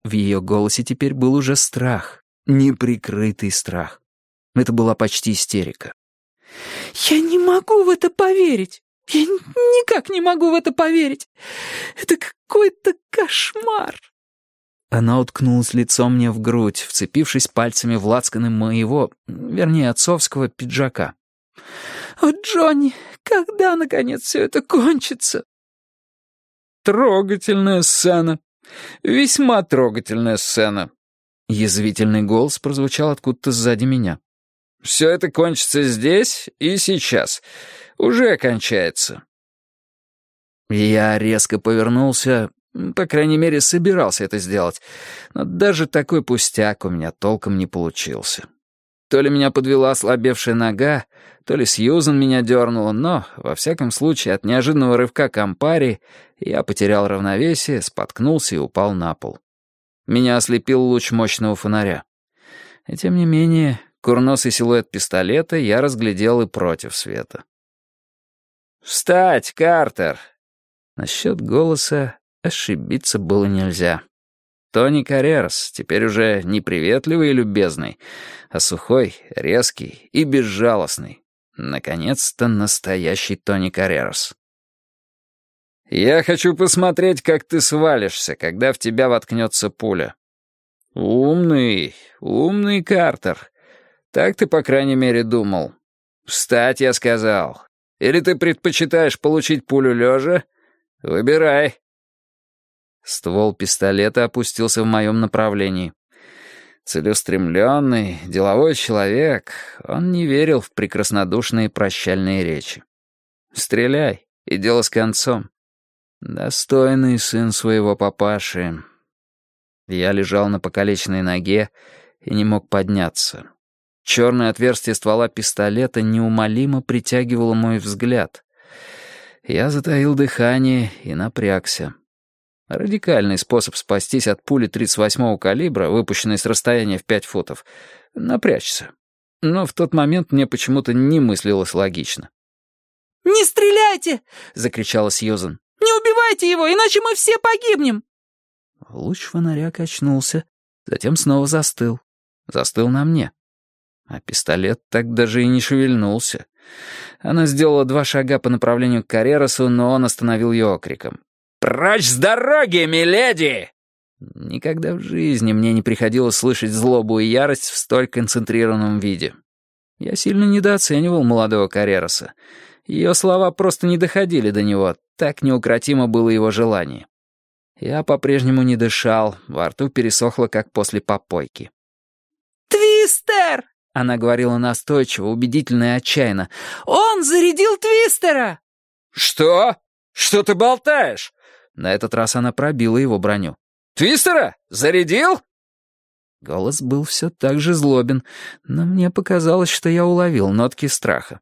В ее голосе теперь был уже страх, неприкрытый страх. Это была почти истерика. «Я не могу в это поверить! Я никак не могу в это поверить! Это какой-то кошмар!» Она уткнулась лицом мне в грудь, вцепившись пальцами в лацканы моего, вернее, отцовского пиджака. «О, Джонни, когда, наконец, все это кончится?» «Трогательная сцена. Весьма трогательная сцена». Язвительный голос прозвучал откуда-то сзади меня. «Все это кончится здесь и сейчас. Уже кончается». Я резко повернулся, по крайней мере, собирался это сделать, но даже такой пустяк у меня толком не получился. То ли меня подвела ослабевшая нога, то ли Сьюзен меня дернула, но, во всяком случае, от неожиданного рывка Кампари я потерял равновесие, споткнулся и упал на пол. Меня ослепил луч мощного фонаря. И тем не менее, курносый силуэт пистолета я разглядел и против света. «Встать, Картер!» Насчет голоса ошибиться было нельзя. Тони Каррерас, теперь уже не приветливый и любезный, а сухой, резкий и безжалостный. Наконец-то настоящий Тони Каррерас. «Я хочу посмотреть, как ты свалишься, когда в тебя воткнется пуля». «Умный, умный Картер. Так ты, по крайней мере, думал. Встать, я сказал. Или ты предпочитаешь получить пулю лежа? Выбирай». Ствол пистолета опустился в моем направлении. Целеустремленный, деловой человек, он не верил в прекраснодушные прощальные речи. «Стреляй, и дело с концом». Достойный сын своего папаши. Я лежал на покалеченной ноге и не мог подняться. Черное отверстие ствола пистолета неумолимо притягивало мой взгляд. Я затаил дыхание и напрягся. Радикальный способ спастись от пули 38-го калибра, выпущенной с расстояния в 5 футов, напрячься. Но в тот момент мне почему-то не мыслилось логично. «Не стреляйте!» — закричала Сьюзен. «Не убивайте его, иначе мы все погибнем!» Луч фонаря качнулся, затем снова застыл. Застыл на мне. А пистолет так даже и не шевельнулся. Она сделала 2 шага по направлению к Каррерасу, но он остановил ее окриком. «Прочь с дороги, миледи!» Никогда в жизни мне не приходилось слышать злобу и ярость в столь концентрированном виде. Я сильно недооценивал молодого Каррераса. Ее слова просто не доходили до него, так неукротимо было его желание. Я по-прежнему не дышал, во рту пересохло, как после попойки. «Твистер!» — она говорила настойчиво, убедительно и отчаянно. «Он зарядил Твистера!» «Что? Что ты болтаешь?» На этот раз она пробила его броню. «Твистера? Зарядил?» Голос был все так же злобен, но мне показалось, что я уловил нотки страха.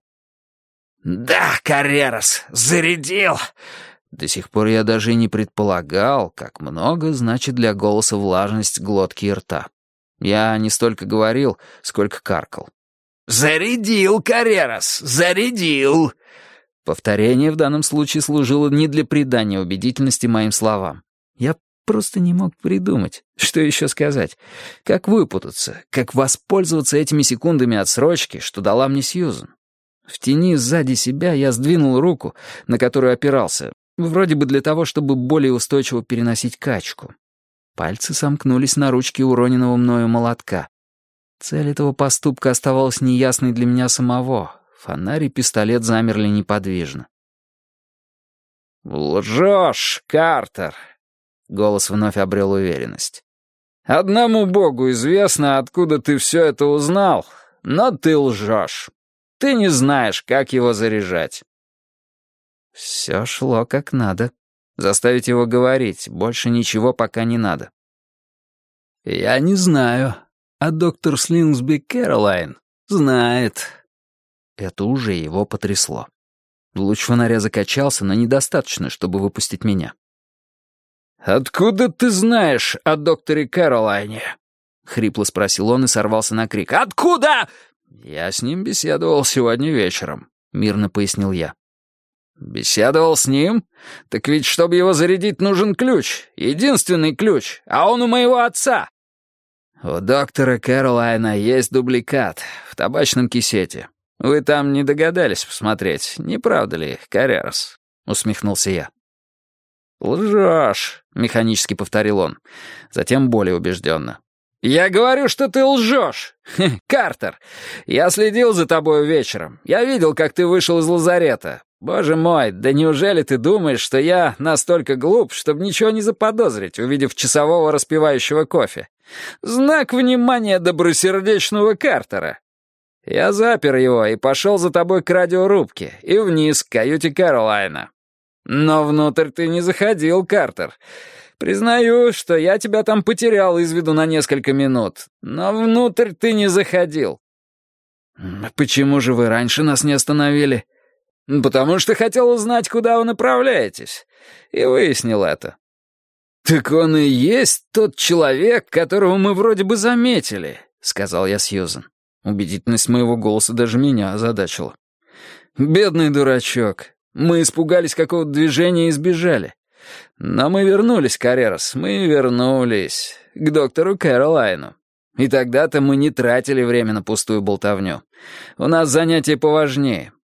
«Да, Каррерас, зарядил!» До сих пор я даже и не предполагал, как много значит для голоса влажность глотки и рта. Я не столько говорил, сколько каркал. «Зарядил, Каррерас, зарядил!» Повторение в данном случае служило не для придания убедительности моим словам. Я просто не мог придумать, что еще сказать. Как выпутаться, как воспользоваться этими секундами отсрочки, что дала мне Сьюзен. В тени сзади себя я сдвинул руку, на которую опирался, вроде бы для того, чтобы более устойчиво переносить качку. Пальцы сомкнулись на ручке уроненного мною молотка. Цель этого поступка оставалась неясной для меня самого. Фонарь и пистолет замерли неподвижно. «Лжешь, Картер!» Голос вновь обрел уверенность. «Одному Богу известно, откуда ты все это узнал, но ты лжешь. Ты не знаешь, как его заряжать». Все шло как надо. Заставить его говорить, больше ничего пока не надо. «Я не знаю, а доктор Слингсби Кэролайн знает». Это уже его потрясло. Луч фонаря закачался, но недостаточно, чтобы выпустить меня. «Откуда ты знаешь о докторе Кэролайне?» — хрипло спросил он и сорвался на крик. «Откуда?» «Я с ним беседовал сегодня вечером», — мирно пояснил я. Беседовал с ним? Так ведь, чтобы его зарядить, нужен ключ. Единственный ключ. А он у моего отца. У доктора Кэролайна есть дубликат в табачном кисете. Вы там не догадались посмотреть, не правда ли, Каррерас? Усмехнулся я. «Лжешь», — механически повторил он. Затем более убежденно. «Я говорю, что ты лжешь! Картер, я следил за тобой вечером. Я видел, как ты вышел из лазарета. Боже мой, да неужели ты думаешь, что я настолько глуп, чтобы ничего не заподозрить, увидев часового распивающего кофе? Знак внимания добросердечного Картера. Я запер его и пошел за тобой к радиорубке и вниз к каюте Кэролайна. Но внутрь ты не заходил, Картер. Признаю, что я тебя там потерял из виду на несколько минут, но внутрь ты не заходил». «Почему же вы раньше нас не остановили?» «Потому что хотел узнать, куда вы направляетесь, и выяснил это». «Так он и есть тот человек, которого мы вроде бы заметили», — сказал я Сьюзен. Убедительность моего голоса даже меня озадачила. «Бедный дурачок. Мы испугались какого-то движения и сбежали. Но мы вернулись, Каррерас, мы вернулись к доктору Кэролайну. И тогда-то мы не тратили время на пустую болтовню. У нас занятия поважнее.